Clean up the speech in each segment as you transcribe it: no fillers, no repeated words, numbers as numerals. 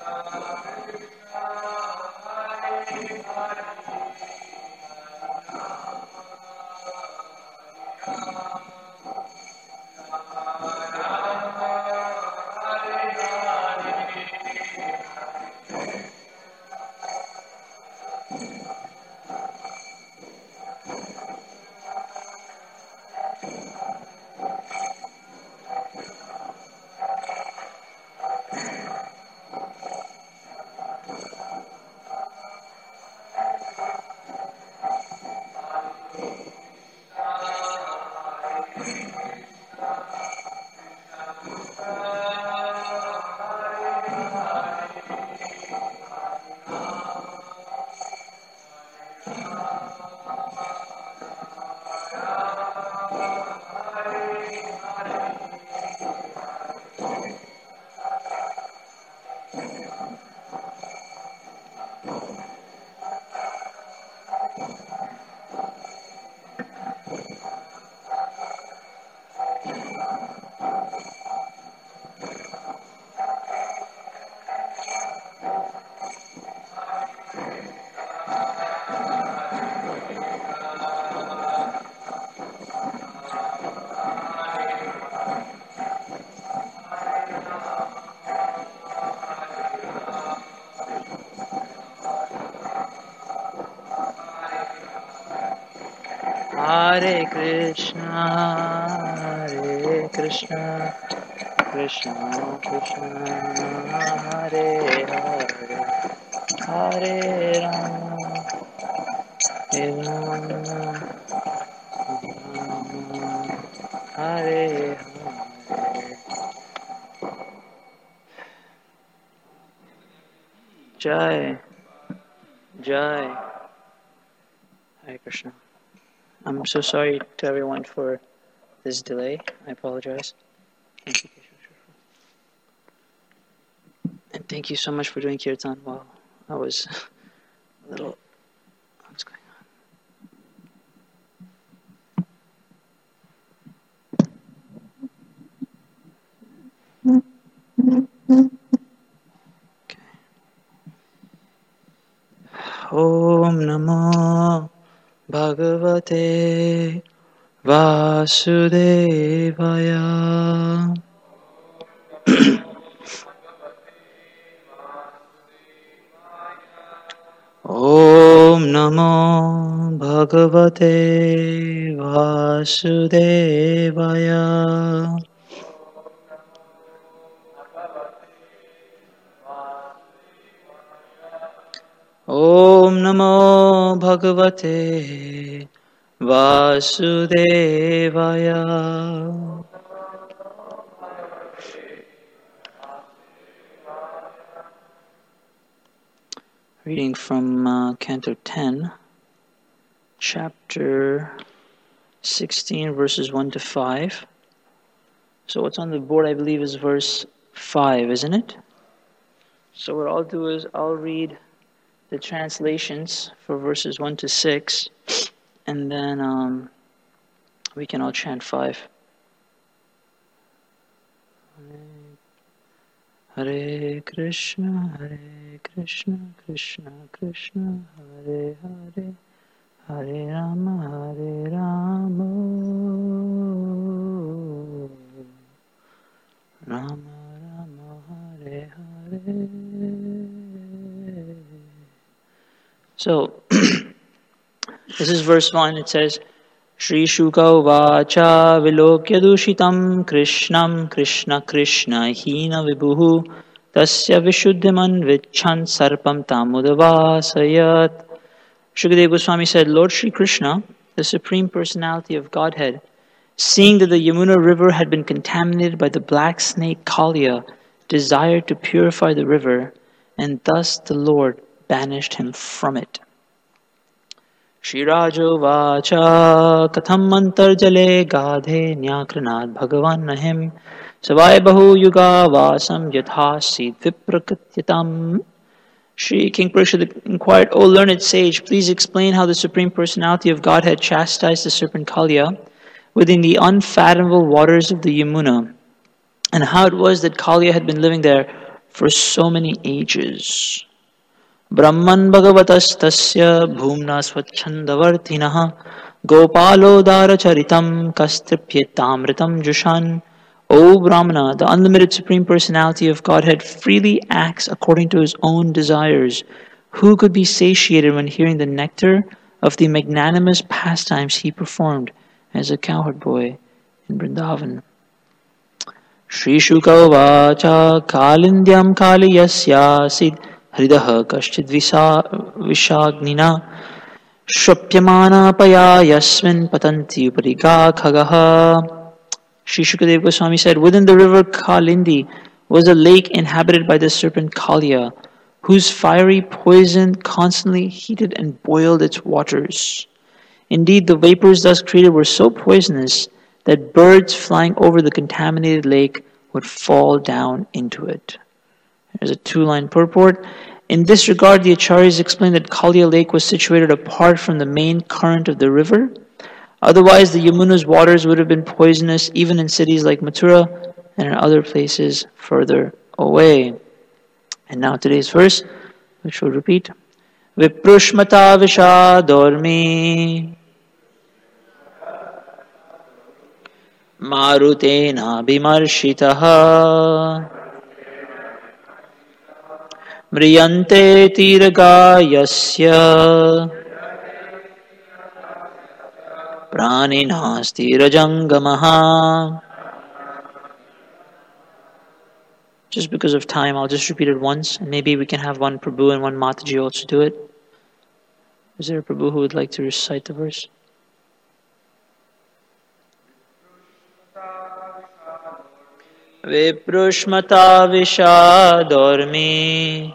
Hare Krishna, Krishna Krishna, Hare Hare, Hare Rama, Hare Rama, Hare Hare. Jai, Jai, Hare Krishna. I'm so sorry to everyone for this delay. I apologize. Thank you. And thank you so much for doing kirtan while I was a little... What's going on? Okay. Om Namo Bhagavate Vasudevaya. Om Namo Bhagavate Vasudevaya. Om Namo Bhagavate Vasudevaya. Reading from Canto 10, chapter 16, verses 1 to 5. So what's on the board, I believe, is verse 5, isn't it? So what I'll do is I'll read the translations for verses 1 to 6, and then we can all chant 5. Hare Krishna, Krishna Krishna, Hare Hare, Hare Rama, Rama Rama, Hare Hare. So, this is verse 1. It says, Shri Shuka Vacha Vilokya Dushitam Krishnam Krishna Krishna Hina Vibhuhu Tasya Vishuddhiman Vichan Sarpam Tamudavasayat. Shukadeva Goswami said, Lord Shri Krishna, the Supreme Personality of Godhead, seeing that the Yamuna river had been contaminated by the black snake Kaliya, desired to purify the river, and thus the Lord banished him from it. Shirajo Vacha Katham Antarjale Gadhe Nyakranad Bhagavan Nahim Savai Bahu Yuga Vasam Yathasid Viprakatyatam. Shri King Parikshit inquired, O learned sage, please explain how the Supreme Personality of Godhead chastised the serpent Kaliya within the unfathomable waters of the Yamuna, and how it was that Kaliya had been living there for so many ages. Brahman Bhagavatastasya Bhumna Swachandavartinaha Gopalodara Charitam Kastripyetamritam Jushan. O Brahmana, the unlimited Supreme Personality of Godhead freely acts according to his own desires. Who could be satiated when hearing the nectar of the magnanimous pastimes he performed as a cowherd boy in Vrindavan? Shri Shuka Vacha Kalindyam Kaliyasyasid Hridaha Kashchid Vishagnina Shopyamana Paya Yasmin Patanti Upariga Khagaha. Sri Shukadeva Goswami said, within the river Kalindi was a lake inhabited by the serpent Kaliya, whose fiery poison constantly heated and boiled its waters. Indeed, the vapors thus created were so poisonous that birds flying over the contaminated lake would fall down into it. There's a two-line purport. In this regard, the Acharyas explained that Kaliya Lake was situated apart from the main current of the river. Otherwise, the Yamuna's waters would have been poisonous even in cities like Mathura and in other places further away. And now today's verse, which we'll repeat. Viprushmata vishadormi marutena bimarshitaha mriyante tiragayasya Pranina stirajangamaha. Just because of time, I'll just repeat it once, and maybe we can have one Prabhu and one Mataji also do it. Is there a Prabhu who would like to recite the verse? Viprushmata vishadormi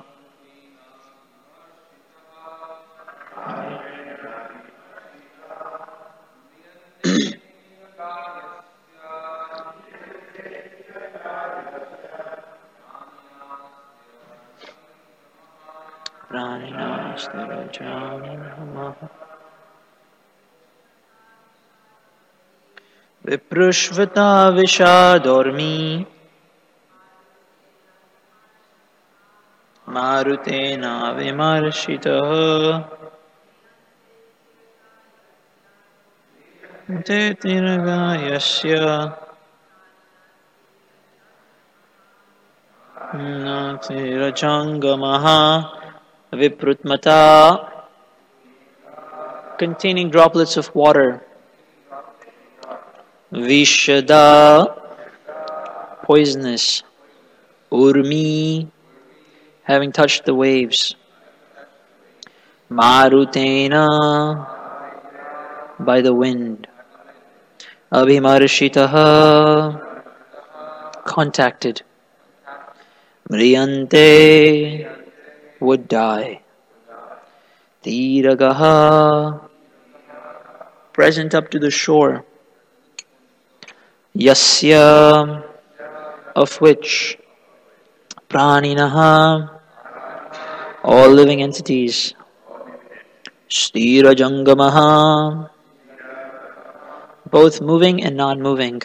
Viprushvata vishadormi marutena vimarshitaha tetiragayasya natirajangamaha. Viprutmata, containing droplets of water. Vishada, poisonous. Urmi, having touched the waves. Marutena, by the wind. Abhimarshitaha, contacted. Mriyante, would die. Tiragaha, present up to the shore. Yasya, of which. Praninaha, all living entities. Sthirajangamaha, both moving and non-moving.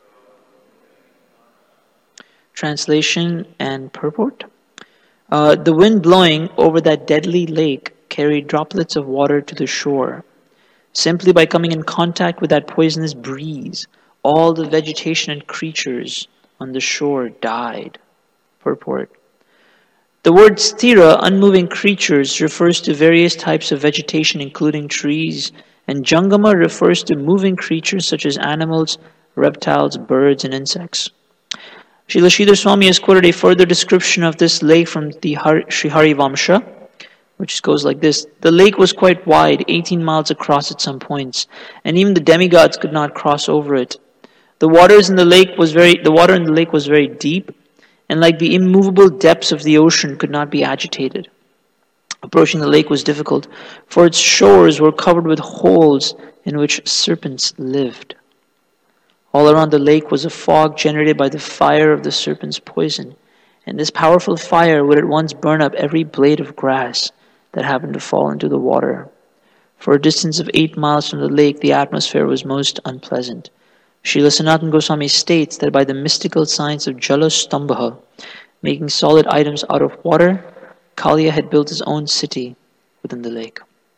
Translation and purport. The wind blowing over that deadly lake carried droplets of water to the shore. Simply by coming in contact with that poisonous breeze, all the vegetation and creatures on the shore died. Purport. The word sthira, unmoving creatures, refers to various types of vegetation including trees, and jangama refers to moving creatures such as animals, reptiles, birds, and insects. Srila Sridhar Swami has quoted a further description of this lake from the Sri Harivamsha, which goes like this. The lake was quite wide, 18 miles across at some points, and even the demigods could not cross over it. The water in the lake was very deep, and like the immovable depths of the ocean could not be agitated. Approaching the lake was difficult, for its shores were covered with holes in which serpents lived. All around the lake was a fog generated by the fire of the serpent's poison, and this powerful fire would at once burn up every blade of grass that happened to fall into the water. For a distance of 8 miles from the lake, the atmosphere was most unpleasant. Srila Sanatana Goswami states that by the mystical science of Jala Stambha, Making solid items out of water, Kaliya had built his own city within the lake.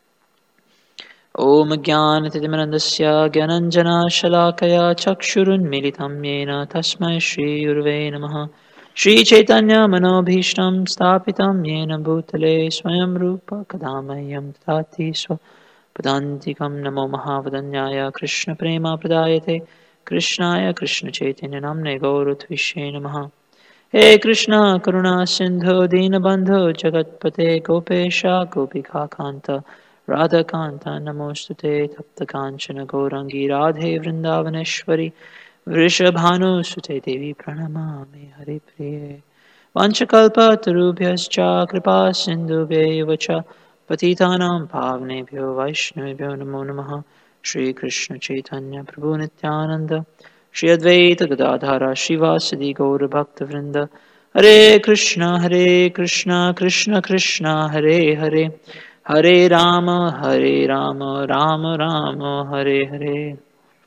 Om Jnanatimirandasya Gyananjana Shalakaya Chakshurunmilitam Yena Tasmai Shri Urve Namaha Shri Chaitanya Manobhishtam Stapitam Yena Bhutale Swayam Rupa Kadamayam Tati Swa Padantikam Namo Mahavadanyaya Krishna Prema Pradayate Krishnaya Krishna Chaitanya Namne Gaurutvishe Namaha He Krishna Karuna Sindhu Dinabandhu Jagatpate Gopesha Gopika Kanta Radha Kanta Namostute Tapta Kanchana Gaurangi Radhe Vrindavaneshwari Vrishabhanu Sute Devi Pranamami Hari Priye Vanchakalpa Tarubhyascha Kripa Sindhubhya Vacha Patitanam Pavnebhyo Vaishnavibhyo Namo Namaha Shri Krishna Chaitanya Prabhu Nityananda Shri Advaita Gadadhara Shivasadi Gaura Bhakta Vrinda Hare Krishna Krishna Krishna Hare Hare Hare Rama Rama Rama Hare Hare.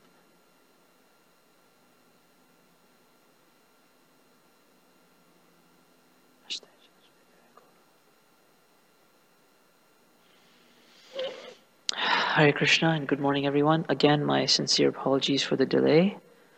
Hare Krishna and good morning everyone. Again, my sincere apologies for the delay.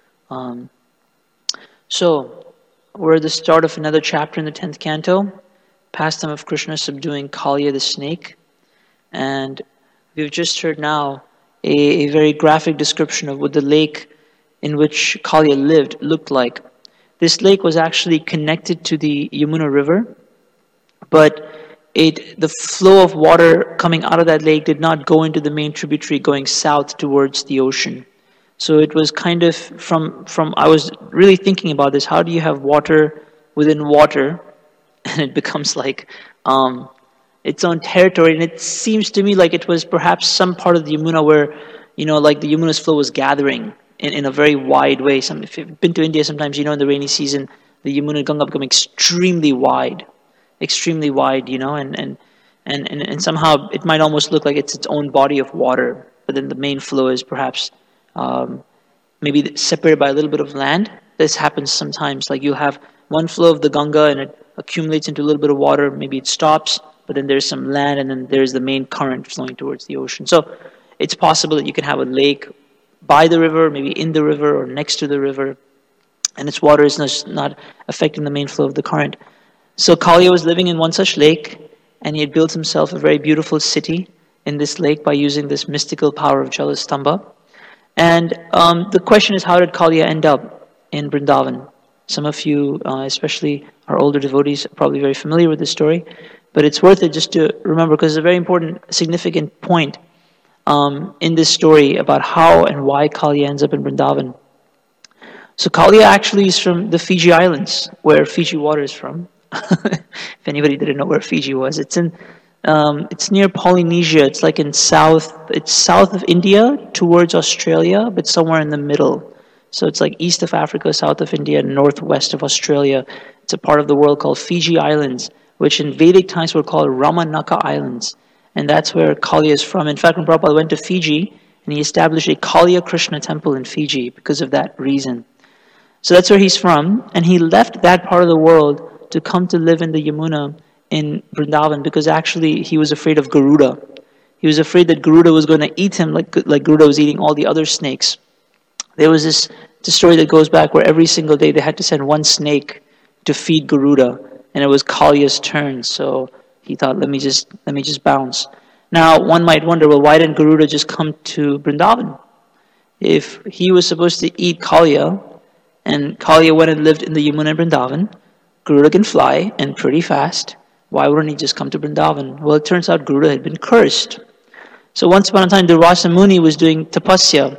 So, we're at the start of another chapter in the 10th canto, pastime of Krishna subduing Kaliya the snake. And we've just heard now a very graphic description of what the lake in which Kaliya lived looked like. This lake was actually connected to the Yamuna river, but the flow of water coming out of that lake did not go into the main tributary going south towards the ocean. So it was kind of from I was really thinking about this. How do you have water within water, and it becomes like its own territory? And it seems to me like it was perhaps some part of the Yamuna where, like the Yamuna's flow was gathering in a very wide way. If you've been to India, sometimes in the rainy season, the Yamuna and Ganga become extremely wide, and somehow it might almost look like it's its own body of water, but then the main flow is perhaps maybe separated by a little bit of land. This happens sometimes, like you'll have one flow of the Ganga and it accumulates into a little bit of water, maybe it stops, but then there's some land and then there's the main current flowing towards the ocean. So it's possible that you can have a lake by the river, maybe in the river or next to the river, and its water is not affecting the main flow of the current. So Kaliya was living in one such lake, and he had built himself a very beautiful city in this lake by using this mystical power of Jalastambha. And the question is, how did Kaliya end up in Vrindavan? Some of you, especially our older devotees, are probably very familiar with this story, but it's worth it just to remember because it's a very important, significant point in this story about how and why Kaliya ends up in Vrindavan. So Kaliya actually is from the Fiji Islands, where Fiji water is from. If anybody didn't know where Fiji was, it's near Polynesia. It's like it's south of India towards Australia, but somewhere in the middle. So it's like east of Africa, south of India, northwest of Australia. It's a part of the world called Fiji Islands, which in Vedic times were called Ramanaka Islands. And that's where Kaliya is from. In fact, when Prabhupada went to Fiji, and he established a Kaliya Krishna temple in Fiji because of that reason. So that's where he's from, and he left that part of the world to come to live in the Yamuna in Vrindavan because actually he was afraid of Garuda. He was afraid that Garuda was going to eat him like Garuda was eating all the other snakes. There was this story that goes back where every single day they had to send one snake to feed Garuda, and it was Kaliya's turn. So he thought, let me just bounce. Now one might wonder, well, why didn't Garuda just come to Vrindavan? If he was supposed to eat Kaliya, and Kaliya went and lived in the Yamuna in Vrindavan, Garuda can fly and pretty fast. Why wouldn't he just come to Vrindavan? Well, it turns out Garuda had been cursed. So once upon a time, Durvasa Muni was doing tapasya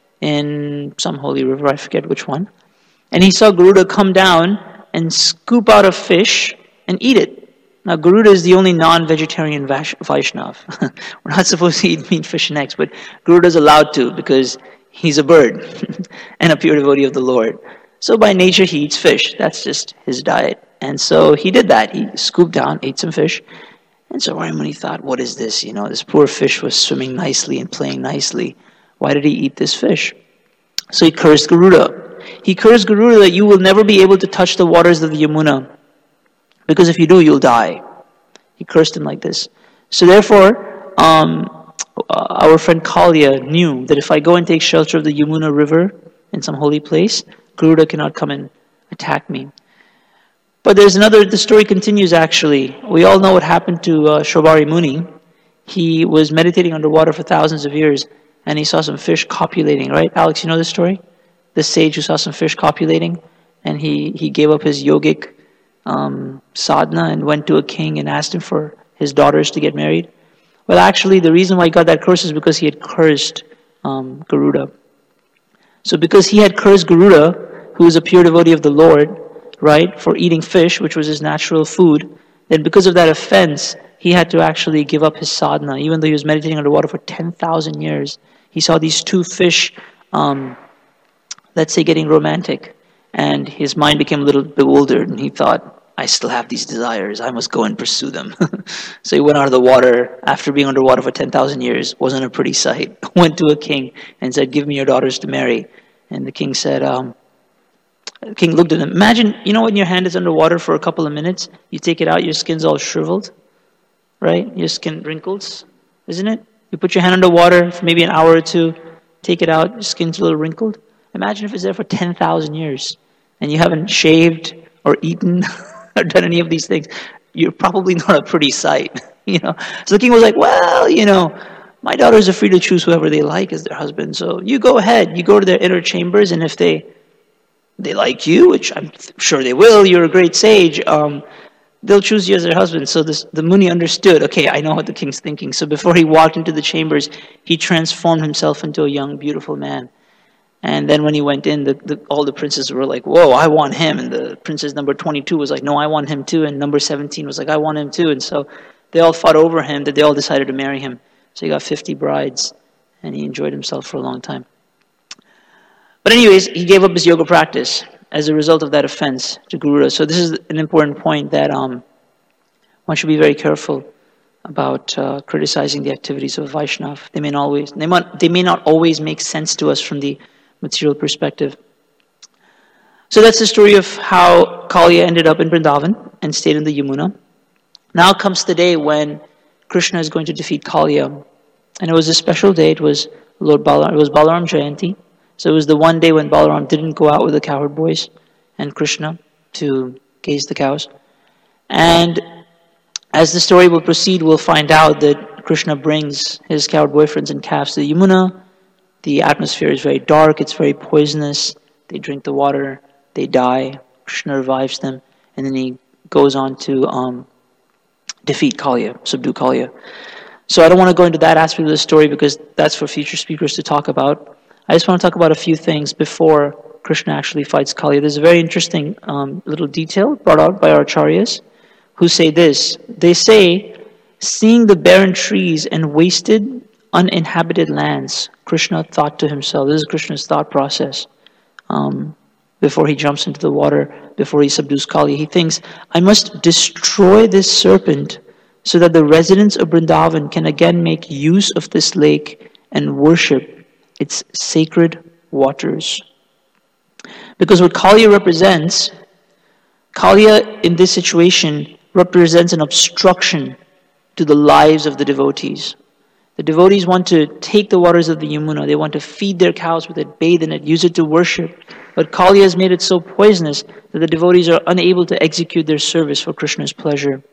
in some holy river, I forget which one. And he saw Garuda come down and scoop out a fish and eat it. Now, Garuda is the only non-vegetarian Vaishnav. We're not supposed to eat meat, fish, and eggs, but Garuda is allowed to because he's a bird and a pure devotee of the Lord. So by nature, he eats fish. That's just his diet. And so he did that. He scooped down, ate some fish. And so Ramani thought, what is this? This poor fish was swimming nicely and playing nicely. Why did he eat this fish? So he cursed Garuda. He cursed Garuda that you will never be able to touch the waters of the Yamuna. because if you do, you'll die. He cursed him like this. So therefore, our friend Kaliya knew that if I go and take shelter of the Yamuna river in some holy place, Garuda cannot come and attack me. But the story continues actually. We all know what happened to Shobari Muni. He was meditating underwater for thousands of years, and he saw some fish copulating, right? Alex, you know this story? The sage who saw some fish copulating, and he gave up his yogic sadhana and went to a king and asked him for his daughters to get married. Well, actually, the reason why he got that curse is because he had cursed Garuda. So because he had cursed Garuda, who was a pure devotee of the Lord, right, for eating fish, which was his natural food, then because of that offense, he had to actually give up his sadhana. Even though he was meditating underwater for 10,000 years, he saw these two fish, let's say, getting romantic, and his mind became a little bewildered, and he thought, I still have these desires, I must go and pursue them. So he went out of the water after being underwater for 10,000 years. Wasn't a pretty sight. Went to a king and said, give me your daughters to marry. And the king said, the king looked at him. Imagine, when your hand is underwater for a couple of minutes, you take it out, your skin's all shriveled, right? Your skin wrinkles, isn't it? You put your hand underwater for maybe an hour or two, take it out, your skin's a little wrinkled. Imagine if it's there for 10,000 years and you haven't shaved or eaten or done any of these things. You're probably not a pretty sight, So the king was like, well, my daughters are free to choose whoever they like as their husband. So you go ahead, you go to their inner chambers, and if they like you, which I'm sure they will, you're a great sage, they'll choose you as their husband. So the Muni understood, okay, I know what the king's thinking. So before he walked into the chambers, he transformed himself into a young, beautiful man. And then when he went in, all the princes were like, whoa, I want him. And the princess number 22 was like, no, I want him too. And number 17 was like, I want him too. And so they all fought over him, that they all decided to marry him. So he got 50 brides, and he enjoyed himself for a long time. But anyways, he gave up his yoga practice as a result of that offense to Garuda. So this is an important point that one should be very careful about criticizing the activities of Vaishnav. They may not always make sense to us from the material perspective. So that's the story of how Kaliya ended up in Vrindavan and stayed in the Yamuna. Now comes the day when Krishna is going to defeat Kaliya. And it was a special day. It was Balaram Jayanti. So it was the one day when Balaram didn't go out with the cowherd boys and Krishna to gaze the cows. And as the story will proceed, we'll find out that Krishna brings his cowherd boyfriends and calves to the Yamuna. The atmosphere is very dark, it's very poisonous. They drink the water, they die. Krishna revives them, and then he goes on to defeat Kaliya, subdue Kaliya. So I don't want to go into that aspect of the story because that's for future speakers to talk about. I just want to talk about a few things before Krishna actually fights Kaliya. There's a very interesting little detail brought out by our acharyas who say this. They say, seeing the barren trees and wasted, uninhabited lands, Krishna thought to himself, this is Krishna's thought process, before he jumps into the water, before he subdues Kaliya. He thinks, I must destroy this serpent so that the residents of Vrindavan can again make use of this lake and worship its sacred waters. Because what Kaliya represents, Kaliya in this situation represents an obstruction to the lives of the devotees. The devotees want to take the waters of the Yamuna, they want to feed their cows with it, bathe in it, use it to worship. But Kaliya has made it so poisonous that the devotees are unable to execute their service for Krishna's pleasure.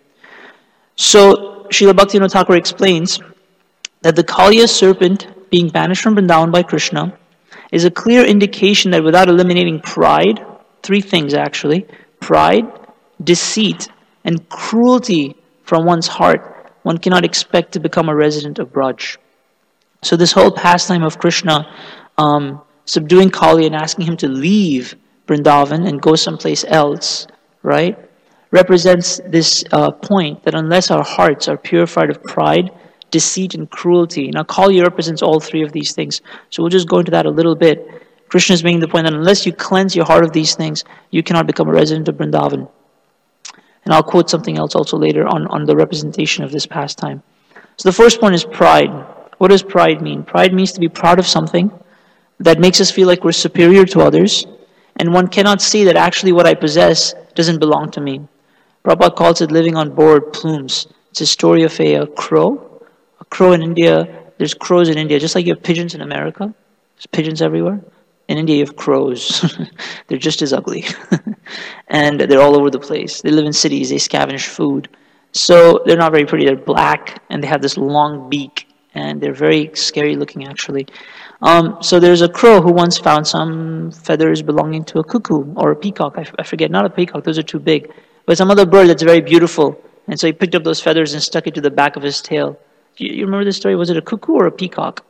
So, Srila Bhaktivinoda Thakur explains that the Kaliya serpent being banished from Vrindavan by Krishna is a clear indication that without eliminating pride, three things actually, pride, deceit, and cruelty from one's heart, one cannot expect to become a resident of Braj. So this whole pastime of Krishna subduing Kaliya and asking him to leave Vrindavan and go someplace else, right, represents this point that unless our hearts are purified of pride, deceit, and cruelty. Now Kaliya represents all three of these things. So we'll just go into that a little bit. Krishna is making the point that unless you cleanse your heart of these things, you cannot become a resident of Vrindavan. And I'll quote something else also later on the representation of this pastime. So the first point is pride. What does pride mean? Pride means to be proud of something that makes us feel like we're superior to others, and one cannot say that actually what I possess doesn't belong to me. Prabhupada calls it living on borrowed plumes. It's a story of a crow. A crow in India, there's crows in India, just like you have pigeons in America. There's pigeons everywhere. In India, you have crows. They're just as ugly. And they're all over the place. They live in cities. They scavenge food. So they're not very pretty. They're black, and they have this long beak. And they're very scary looking, actually. So there's a crow who once found some feathers belonging to a cuckoo or a peacock. I forget. Not a peacock. Those are too big. But some other bird that's very beautiful. And so he picked up those feathers and stuck it to the back of his tail. You remember this story? Was it a cuckoo or a peacock?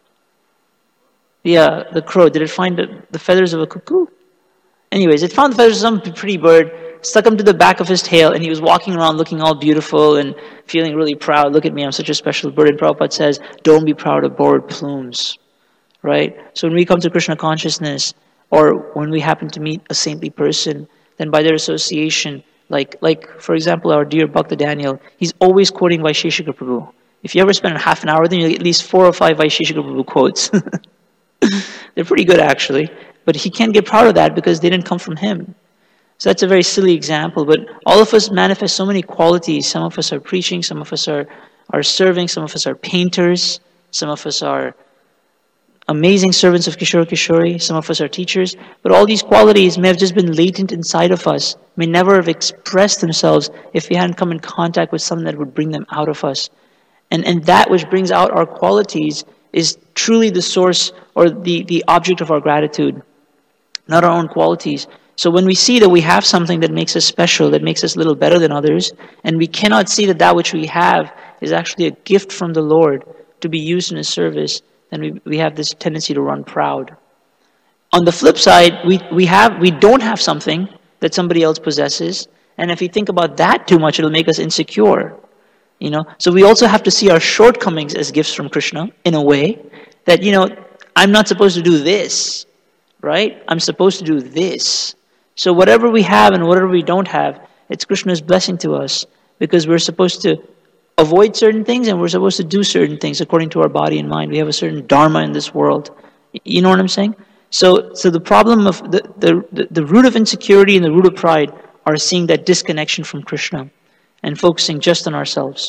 Yeah, the crow. Did it find the feathers of a cuckoo? Anyways, it found the feathers of some pretty bird, stuck them to the back of his tail, and he was walking around looking all beautiful and feeling really proud. Look at me, I'm such a special bird. And Prabhupada says, don't be proud of borrowed plumes. Right? So when we come to Krishna consciousness, or when we happen to meet a saintly person, then by their association, like for example, our dear Bhakta Daniel, he's always quoting Vaisheshika Prabhu. If you ever spend half an hour with him, you'll get at least 4 or 5 Vaisheshika Prabhu quotes. They're pretty good, actually. But he can't get proud of that because they didn't come from him. So that's a very silly example. But all of us manifest so many qualities. Some of us are preaching. Some of us are serving. Some of us are painters. Some of us are amazing servants of Kishore Kishori. Some of us are teachers. But all these qualities may have just been latent inside of us, may never have expressed themselves if we hadn't come in contact with something that would bring them out of us. And that which brings out our qualities is truly the source or the object of our gratitude, not our own qualities. So when we see that we have something that makes us special, that makes us a little better than others, and we cannot see that that which we have is actually a gift from the Lord to be used in His service, then we have this tendency to run proud. On the flip side, we don't have something that somebody else possesses, and if we think about that too much, it'll make us insecure. So we also have to see our shortcomings as gifts from Krishna in a way that, I'm not supposed to do this, right? I'm supposed to do this. So whatever we have and whatever we don't have, it's Krishna's blessing to us because we're supposed to avoid certain things and we're supposed to do certain things according to our body and mind. We have a certain dharma in this world. You know what I'm saying? So the problem of the root of insecurity and the root of pride are seeing that disconnection from Krishna and focusing just on ourselves.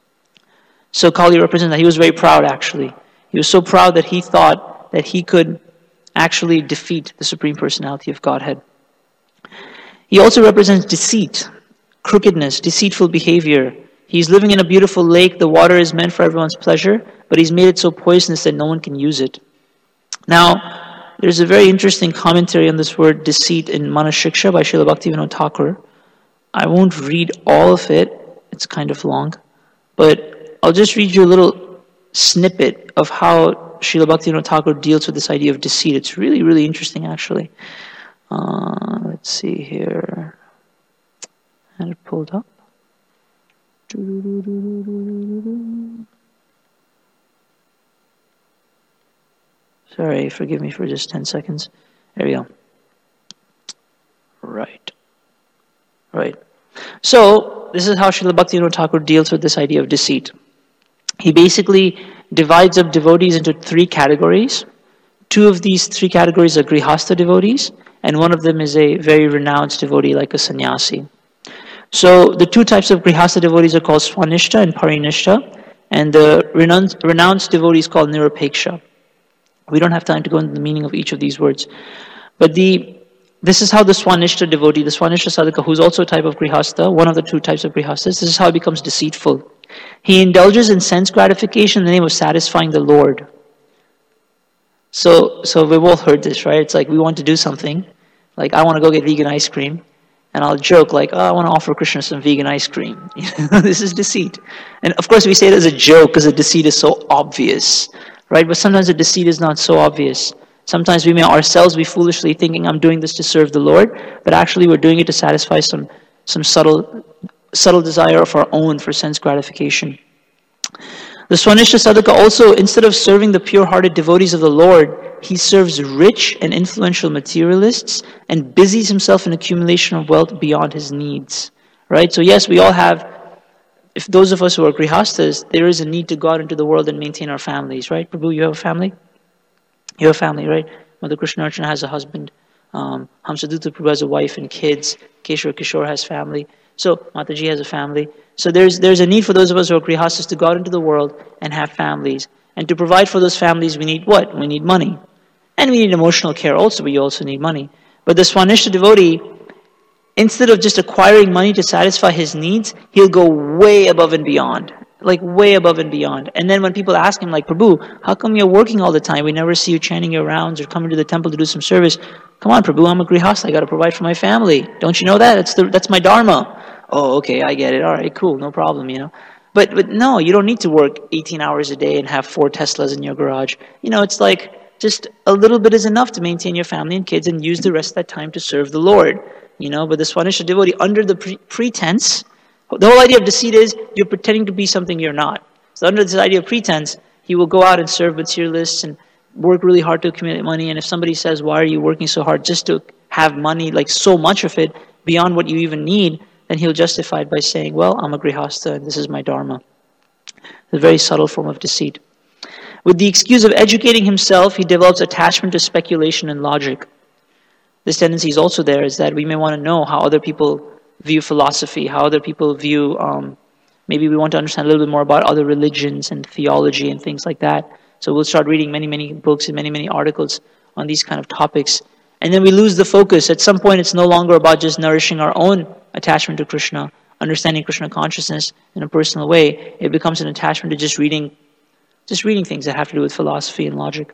So Kali represents that. He was very proud, actually. He was so proud that he thought that he could actually defeat the Supreme Personality of Godhead. He also represents deceit, crookedness, deceitful behavior. He's living in a beautiful lake. The water is meant for everyone's pleasure, but he's made it so poisonous that no one can use it. Now, there's a very interesting commentary on this word deceit in Manashiksha by Srila Bhaktivinoda Thakur. I won't read all of it. It's kind of long. But I'll just read you a little snippet of how Srila Bhaktivinoda Thakur deals with this idea of deceit. It's really, really interesting, actually. Let's see here. I had it pulled up. Sorry, forgive me for just 10 seconds. There we go. Right. So, this is how Srila Bhaktivinoda Thakur deals with this idea of deceit. He basically divides up devotees into 3 categories. 2 of these 3 categories are Grihastha devotees, and one of them is a very renounced devotee like a sannyasi. So, the 2 types of Grihastha devotees are called Swanishta and Parinishta, and the renounced devotee is called Nirupeksha. We don't have time to go into the meaning of each of these words. But this is how the Swanishta devotee, the Swanishta sadhaka, who's also a type of Grihastha, one of the 2 types of Grihasthas, this is how he becomes deceitful. He indulges in sense gratification in the name of satisfying the Lord. So we've all heard this, right? It's like we want to do something, like I want to go get vegan ice cream, and I'll joke like, I want to offer Krishna some vegan ice cream. This is deceit. And of course we say it as a joke because the deceit is so obvious, right? But sometimes the deceit is not so obvious. Sometimes we may ourselves be foolishly thinking, I'm doing this to serve the Lord, but actually we're doing it to satisfy some subtle desire of our own for sense gratification. The Swanishta sadhaka also, instead of serving the pure-hearted devotees of the Lord, he serves rich and influential materialists and busies himself in accumulation of wealth beyond his needs. Right? So yes, we all have, if those of us who are grihasthas, there is a need to go out into the world and maintain our families. Right? Prabhu, you have a family? You have a family, right? Mother Krishna Archana has a husband. Hamsadutta Prabhu has a wife and kids. Keshwar Kishore has family. So Mataji has a family. So there's a need for those of us who are grihastas to go out into the world and have families. And to provide for those families, we need what? We need money. And we need emotional care also, but you also need money. But the Swanishta devotee, instead of just acquiring money to satisfy his needs, he'll go way above and beyond. Like way above and beyond. And then when people ask him, like, Prabhu, how come you're working all the time? We never see you chanting your rounds or coming to the temple to do some service. Come on, Prabhu, I'm a grihasta. I got to provide for my family. Don't you know that? That's my dharma. Oh, okay, I get it. All right, cool, no problem, But no, you don't need to work 18 hours a day and have 4 Teslas in your garage. It's like just a little bit is enough to maintain your family and kids and use the rest of that time to serve the Lord. But the Swanishta devotee, under the pretense, the whole idea of deceit is you're pretending to be something you're not. So under this idea of pretense, he will go out and serve materialists and work really hard to accumulate money. And if somebody says, why are you working so hard just to have money, like so much of it, beyond what you even need, then he'll justify it by saying, well, I'm a grihasta and this is my dharma. It's a very subtle form of deceit. With the excuse of educating himself, he develops attachment to speculation and logic. This tendency is also there, is that we may want to know how other people view philosophy, how other people view, maybe we want to understand a little bit more about other religions and theology and things like that. So we'll start reading many, many books and many, many articles on these kind of topics. And then we lose the focus. At some point, it's no longer about just nourishing our own attachment to Krishna, understanding Krishna consciousness in a personal way. It becomes an attachment to just reading things that have to do with philosophy and logic.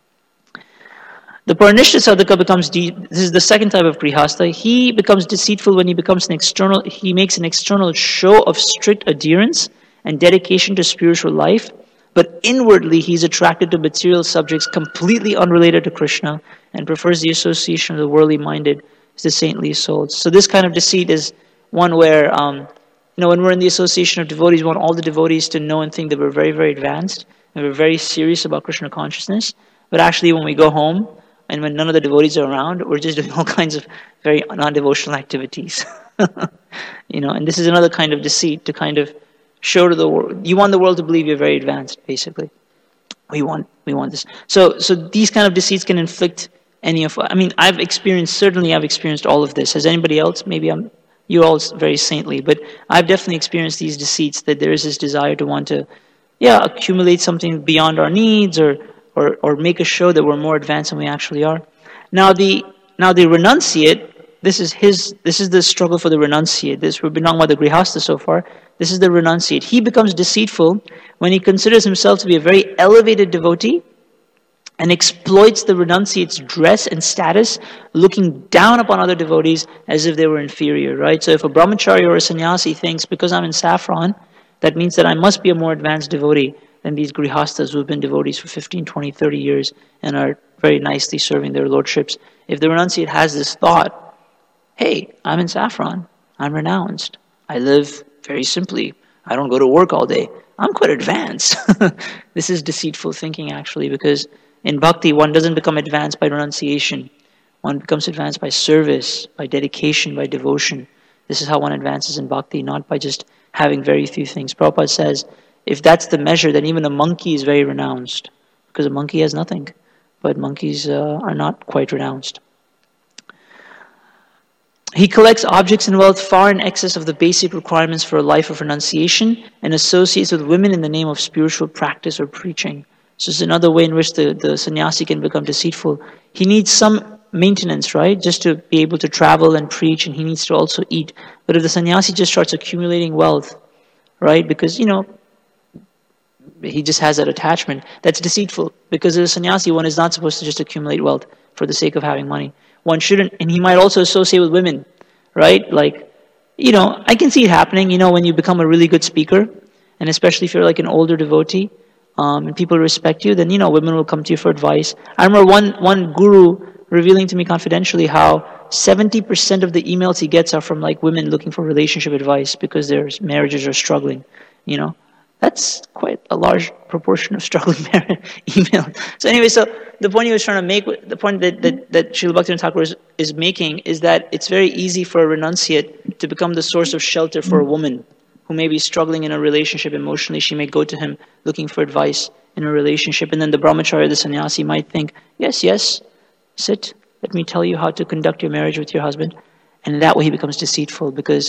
The Paranishta sadhaka becomes, this is the second type of grihasta, he becomes deceitful when he makes an external show of strict adherence and dedication to spiritual life, but inwardly he's attracted to material subjects completely unrelated to Krishna and prefers the association of the worldly minded to saintly souls. So this kind of deceit is one where, when we're in the association of devotees, we want all the devotees to know and think that we're very, very advanced and we're very serious about Krishna consciousness. But actually when we go home, and when none of the devotees are around, we're just doing all kinds of very non-devotional activities. And this is another kind of deceit to kind of show to the world. You want the world to believe you're very advanced, basically. We want this. So these kind of deceits can inflict I've experienced all of this. Has anybody else? Maybe you're all very saintly, but I've definitely experienced these deceits, that there is this desire to want to, accumulate something beyond our needs or make a show that we're more advanced than we actually are. Now the renunciate, this is the struggle for the renunciate. We've been talking about the grihasta so far. This is the renunciate. He becomes deceitful when he considers himself to be a very elevated devotee and exploits the renunciate's dress and status, looking down upon other devotees as if they were inferior, right? So if a brahmachari or a sannyasi thinks, because I'm in saffron, that means that I must be a more advanced devotee than these grihastas who have been devotees for 15, 20, 30 years and are very nicely serving their lordships. If the renunciate has this thought, hey, I'm in saffron, I'm renounced, I live very simply, I don't go to work all day, I'm quite advanced. This is deceitful thinking actually, because in bhakti one doesn't become advanced by renunciation. One becomes advanced by service, by dedication, by devotion. This is how one advances in bhakti, not by just having very few things. Prabhupada says, if that's the measure, then even a monkey is very renounced, because a monkey has nothing, but monkeys are not quite renounced. He collects objects and wealth far in excess of the basic requirements for a life of renunciation and associates with women in the name of spiritual practice or preaching. So it's another way in which the sannyasi can become deceitful. He needs some maintenance, right? Just to be able to travel and preach, and he needs to also eat. But if the sannyasi just starts accumulating wealth, right? Because, he just has that attachment. That's deceitful. Because as a sannyasi, one is not supposed to just accumulate wealth for the sake of having money. One shouldn't, and he might also associate with women, right? Like, I can see it happening, when you become a really good speaker, and especially if you're like an older devotee, and people respect you, then, women will come to you for advice. I remember one guru revealing to me confidentially how 70% of the emails he gets are from like women looking for relationship advice because their marriages are struggling, That's quite a large proportion of struggling email. So anyway, so the point he was trying to make, the point that Srila Bhaktivinoda Thakur is making is that it's very easy for a renunciate to become the source of shelter for a woman who may be struggling in a relationship emotionally. She may go to him looking for advice in a relationship, and then the brahmachari, the sannyasi, might think, yes, sit, let me tell you how to conduct your marriage with your husband. And that way he becomes deceitful, because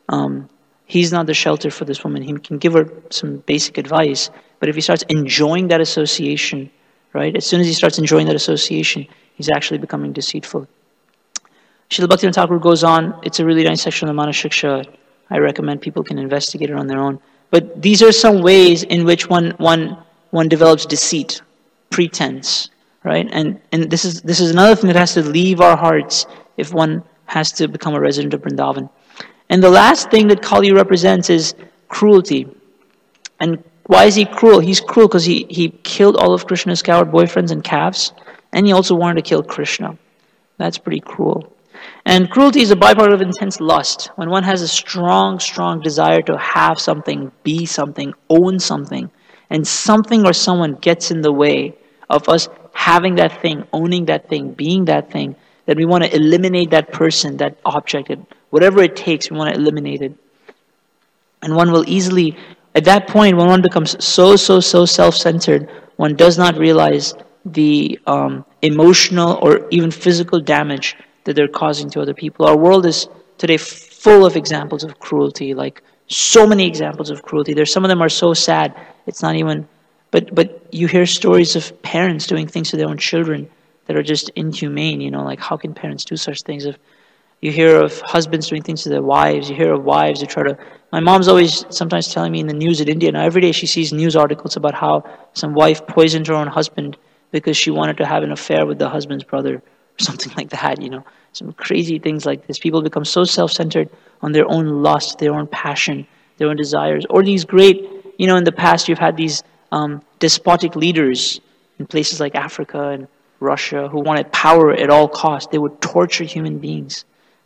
he's not the shelter for this woman. He can give her some basic advice, but if he starts enjoying that association, right? As soon as he starts enjoying that association, he's actually becoming deceitful. Srila Bhaktivinoda Thakur goes on. It's a really nice section on the Manashiksha. I recommend people can investigate it on their own. But these are some ways in which one develops deceit, pretense, right? And this is another thing that has to leave our hearts if one has to become a resident of Vrindavan. And the last thing that Kali represents is cruelty. And why is he cruel? He's cruel because he killed all of Krishna's coward boyfriends and calves, and he also wanted to kill Krishna. That's pretty cruel. And cruelty is a byproduct of intense lust. When one has a strong, strong desire to have something, be something, own something, and something or someone gets in the way of us having that thing, owning that thing, being that thing, then we want to eliminate that person, that object, whatever it takes, we want to eliminate it. And one will easily, at that point, when one becomes so self-centered, one does not realize the emotional or even physical damage that they're causing to other people. Our world is today full of examples of cruelty, like so many examples of cruelty. There's some of them are so sad, it's not even, but you hear stories of parents doing things to their own children that are just inhumane, like how can parents do such things? If you hear of husbands doing things to their wives, you hear of wives who try to, my mom's always sometimes telling me in the news in India, now every day she sees news articles about how some wife poisoned her own husband because she wanted to have an affair with the husband's brother, or something like that, some crazy things like this. People become so self-centered on their own lust, their own passion, their own desires. Or these great, in the past you've had these despotic leaders in places like Africa and Russia who wanted power at all costs. They would torture human beings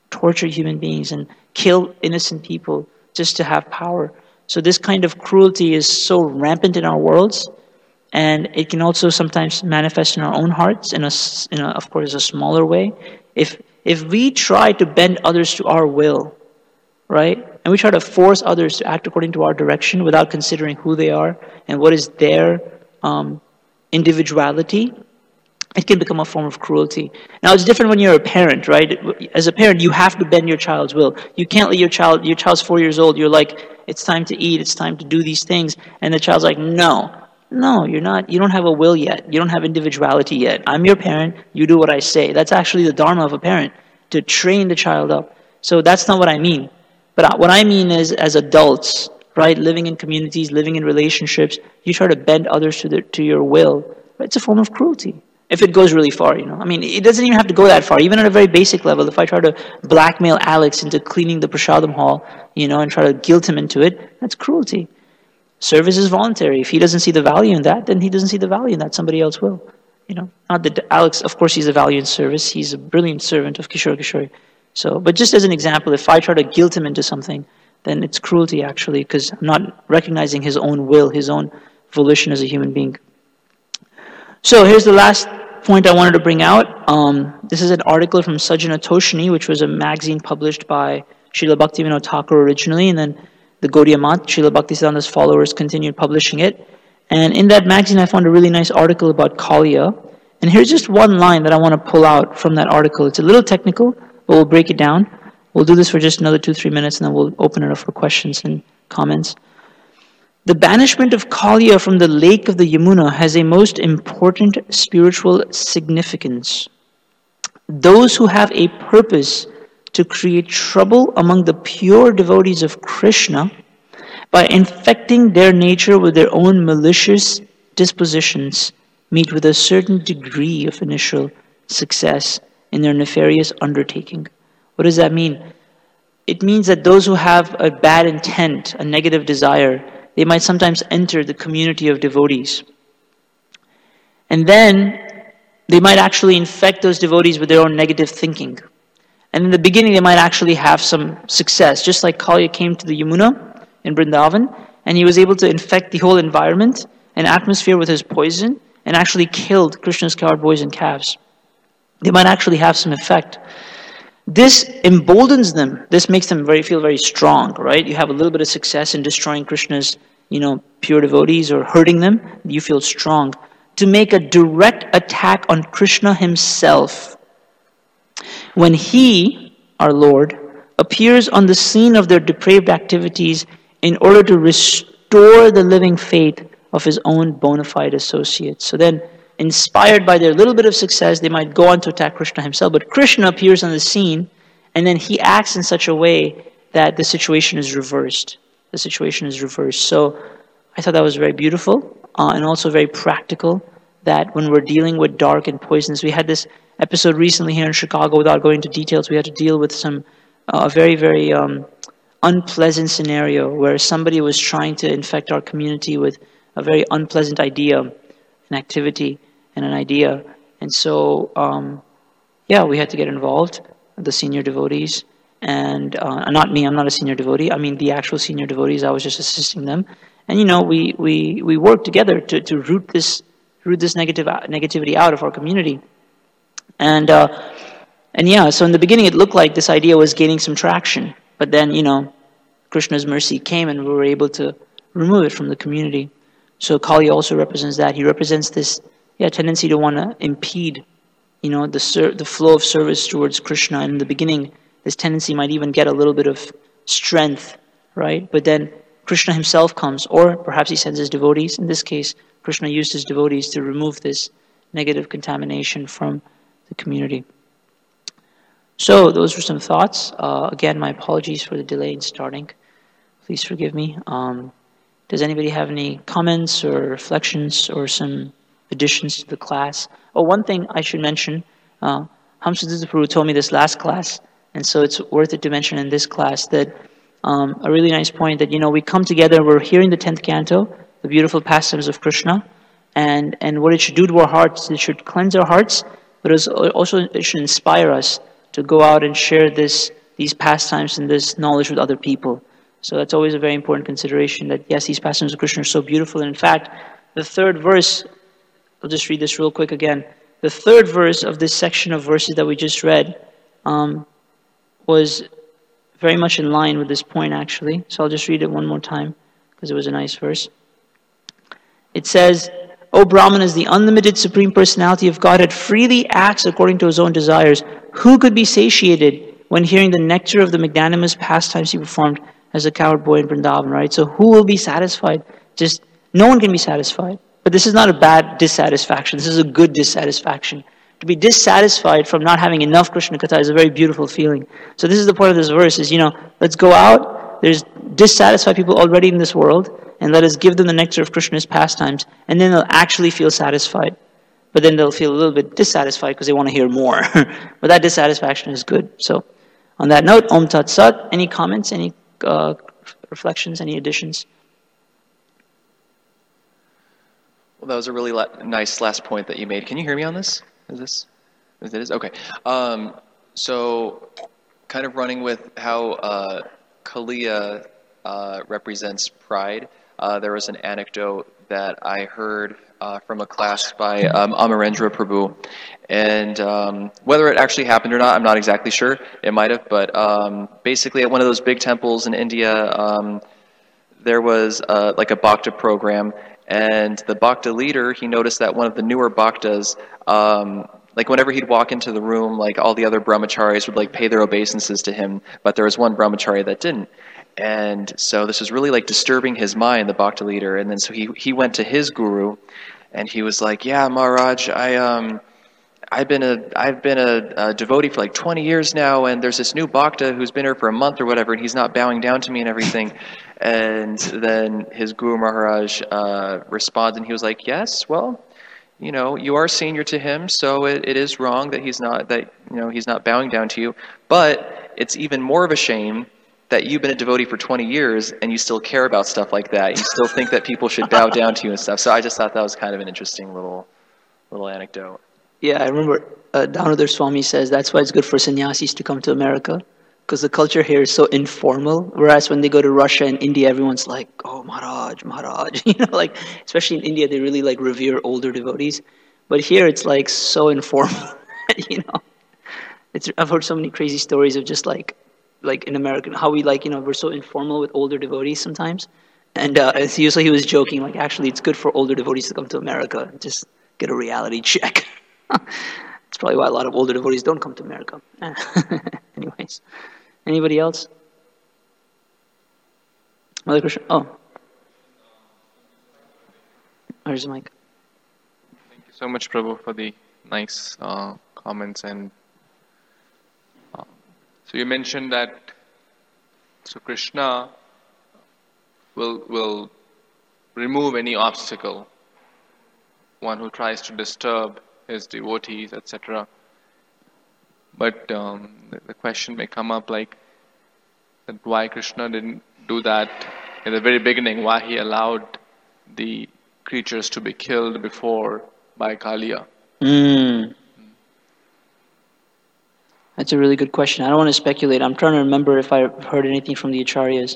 and kill innocent people just to have power. So this kind of cruelty is so rampant in our worlds, and it can also sometimes manifest in our own hearts in a of course, a smaller way. If we try to bend others to our will, right, and we try to force others to act according to our direction without considering who they are and what is their individuality, it can become a form of cruelty. Now, it's different when you're a parent, right? As a parent, you have to bend your child's will. You can't let your child's 4 years old, you're like, it's time to eat, it's time to do these things, and the child's like, no, you're not. You don't have a will yet. You don't have individuality yet. I'm your parent. You do what I say. That's actually the dharma of a parent, to train the child up. So that's not what I mean. But what I mean is, as adults, right, living in communities, living in relationships, you try to bend others to your will. It's a form of cruelty. If it goes really far, I mean, it doesn't even have to go that far. Even at a very basic level, if I try to blackmail Alex into cleaning the prasadam hall, and try to guilt him into it, that's cruelty. Service is voluntary. If he doesn't see the value in that, then he doesn't see the value in that. Somebody else will. Not that Alex, of course, sees the value in service. He's a brilliant servant of Kishore Kishori. So, but just as an example, if I try to guilt him into something, then it's cruelty actually, because I'm not recognizing his own will, his own volition as a human being. So here's the last point I wanted to bring out. This is an article from Sajjana Toshni, which was a magazine published by Srila Bhaktivinoda Thakur originally, and then the Gaudiya Math, Srila Bhaktisiddhanta's followers, continued publishing it. And in that magazine, I found a really nice article about Kaliya. And here's just one line that I want to pull out from that article. It's a little technical, but we'll break it down. We'll do this for just another 2-3 minutes, and then we'll open it up for questions and comments. The banishment of Kaliya from the lake of the Yamuna has a most important spiritual significance. Those who have a purpose to create trouble among the pure devotees of Krishna by infecting their nature with their own malicious dispositions meet with a certain degree of initial success in their nefarious undertaking. What does that mean? It means that those who have a bad intent, a negative desire, they might sometimes enter the community of devotees. And then they might actually infect those devotees with their own negative thinking. And in the beginning, they might actually have some success. Just like Kaliya came to the Yamuna in Vrindavan, and he was able to infect the whole environment and atmosphere with his poison, and actually killed Krishna's coward boys and calves. They might actually have some effect. This emboldens them. This makes them feel very strong, right? You have a little bit of success in destroying Krishna's, pure devotees or hurting them. You feel strong. To make a direct attack on Krishna himself, when he, our Lord, appears on the scene of their depraved activities in order to restore the living faith of his own bona fide associates. So then, inspired by their little bit of success, they might go on to attack Krishna himself. But Krishna appears on the scene, and then he acts in such a way that the situation is reversed. The situation is reversed. So I thought that was very beautiful and also very practical, that when we're dealing with dark and poisonous, we had this episode recently here in Chicago, without going into details, we had to deal with some very, very unpleasant scenario where somebody was trying to infect our community with a very unpleasant idea, an activity, and an idea. And so, we had to get involved, the senior devotees, and not me, I'm not a senior devotee, I mean the actual senior devotees, I was just assisting them. And we worked together to root this negativity out of our community. And so in the beginning it looked like this idea was gaining some traction, but then Krishna's mercy came and we were able to remove it from the community. So Kali also represents that. He represents this tendency to want to impede the flow of service towards Krishna. And in the beginning this tendency might even get a little bit of strength, right? But then Krishna himself comes, or perhaps he sends his devotees. In this case, Krishna used his devotees to remove this negative contamination from the community. So those were some thoughts. Again, my apologies for the delay in starting. Please forgive me. Does anybody have any comments or reflections or some additions to the class? Oh, one thing I should mention, Hamsadutta Prabhu told me this last class, and so it's worth it to mention in this class, that a really nice point, that we come together, we're hearing the 10th canto, the beautiful pastimes of Krishna, and what it should do to our hearts, it should cleanse our hearts, but it should inspire us to go out and share these pastimes and this knowledge with other people. So that's always a very important consideration, that yes, these pastimes of Krishna are so beautiful. And in fact, the third verse, I'll just read this real quick again. The third verse of this section of verses that we just read was very much in line with this point, actually. So I'll just read it one more time, because it was a nice verse. It says, O Brahmanas, the unlimited Supreme Personality of Godhead freely acts according to his own desires. Who could be satiated when hearing the nectar of the magnanimous pastimes he performed as a cowherd boy in Vrindavan, right? So who will be satisfied? Just no one can be satisfied. But this is not a bad dissatisfaction. This is a good dissatisfaction. To be dissatisfied from not having enough Krishna Katha is a very beautiful feeling. So this is the point of this verse, is, let's go out. There's dissatisfied people already in this world, and let us give them the nectar of Krishna's pastimes, and then they'll actually feel satisfied. But then they'll feel a little bit dissatisfied because they want to hear more. But that dissatisfaction is good. So on that note, Om Tat Sat. Any comments, any reflections, any additions? Well, that was a really nice last point that you made. Can you hear me on this? Is it? Okay. So kind of running with how Kaliya represents pride, there was an anecdote that I heard from a class by Amarendra Prabhu, and whether it actually happened or not, I'm not exactly sure. It might have, but basically at one of those big temples in India, there was like a Bhakta program, and the Bhakta leader, he noticed that one of the newer Bhaktas, like whenever he'd walk into the room, like all the other brahmacharis would like pay their obeisances to him, but there was one brahmachari that didn't. And so this was really like disturbing his mind, the Bhakta leader. And then so he went to his guru, and he was like, "Yeah, Maharaj, I've been a devotee for like 20 years now, and there's this new Bhakta who's been here for a month or whatever, and he's not bowing down to me and everything." And then his Guru Maharaj responded, and he was like, "Yes, well, you are senior to him, so it is wrong that he's not bowing down to you. But it's even more of a shame that you've been a devotee for 20 years and you still care about stuff like that. You still think that people should bow down to you and stuff." So I just thought that was kind of an interesting little anecdote. Yeah, I remember Damodar Swami says that's why it's good for sannyasis to come to America, because the culture here is so informal. Whereas when they go to Russia and India, everyone's like, "Oh, Maharaj, Maharaj," like especially in India, they really like revere older devotees. But here it's like so informal, I've heard so many crazy stories of just like in American, how we we're so informal with older devotees sometimes. And usually he was joking, like, actually it's good for older devotees to come to America and just get a reality check. That's probably why a lot of older devotees don't come to America. Anybody else? Mother Krishna. Oh, where's the mic? Thank you so much, Prabhu, for the nice comments. And so you mentioned that Krishna will remove any obstacle, one who tries to disturb his devotees, etc. But the question may come up like that why Krishna didn't do that in the very beginning, why he allowed the creatures to be killed before by Kaliya. That's a really good question. I don't want to speculate. I'm trying to remember if I heard anything from the Acharyas.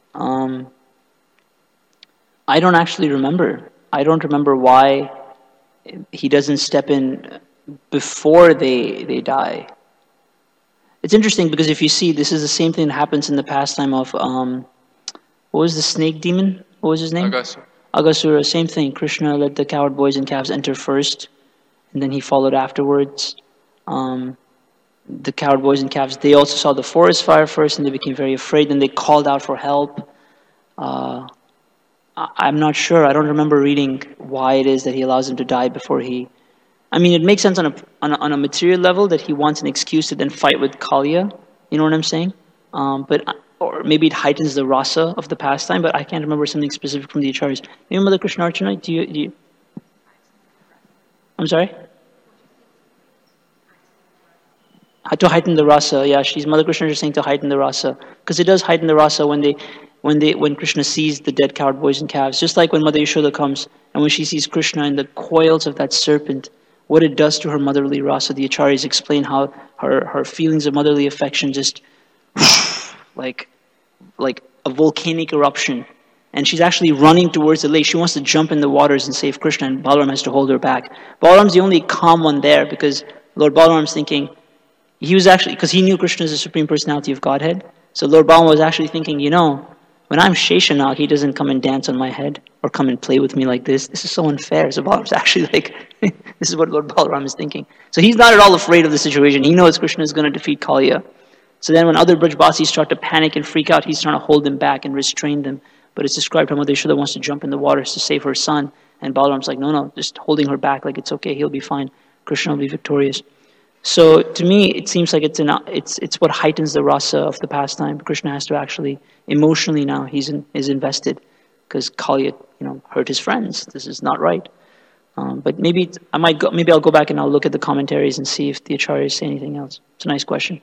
I don't actually remember. I don't remember why he doesn't step in before they die. It's interesting because if you see, this is the same thing that happens in the pastime of, what was the snake demon? What was his name? Agasura. Agasura, same thing. Krishna let the coward boys and calves enter first, and then he followed afterwards. The coward boys and calves, they also saw the forest fire first, and they became very afraid, and they called out for help. I'm not sure. I don't remember reading why it is that he allows them to die before he... I mean, it makes sense on a material level that he wants an excuse to then fight with Kaliya. You know what I'm saying? Or maybe it heightens the rasa of the pastime, but I can't remember something specific from the Acharyas. Maybe Mother Krishnarchana, do you... I'm sorry? To heighten the rasa, yeah. Mother Krishna is saying to heighten the rasa, because it does heighten the rasa when Krishna sees the dead coward boys and calves. Just like when Mother Yashoda comes and when she sees Krishna in the coils of that serpent, what it does to her motherly rasa. The Acharyas explain how her feelings of motherly affection just like a volcanic eruption, and she's actually running towards the lake. She wants to jump in the waters and save Krishna, and Balaram has to hold her back. Balaram's the only calm one there because Lord Balaram's thinking. He was actually, because he knew Krishna is the Supreme Personality of Godhead. So Lord Balram was actually thinking, when I'm Sheshanag, he doesn't come and dance on my head or come and play with me like this. This is so unfair. So Balaram's actually like, this is what Lord Balaram is thinking. So he's not at all afraid of the situation. He knows Krishna is going to defeat Kaliya. So then when other Brajbasis start to panic and freak out, he's trying to hold them back and restrain them. But it's described how Mother Yashoda wants to jump in the waters to save her son. And Balaram's like, no, just holding her back like it's okay. He'll be fine. Krishna will be victorious. So to me, it seems like it's what heightens the rasa of the pastime. Krishna has to actually emotionally now is invested because Kaliya hurt his friends. This is not right. But maybe I'll go back and I'll look at the commentaries and see if the acharyas say anything else. It's a nice question.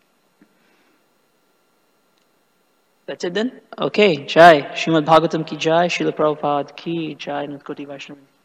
That's it then. Okay. Jai. Srimad Bhagavatam ki jai. Srila Prabhupada ki jai. Natkoti Vaishnava.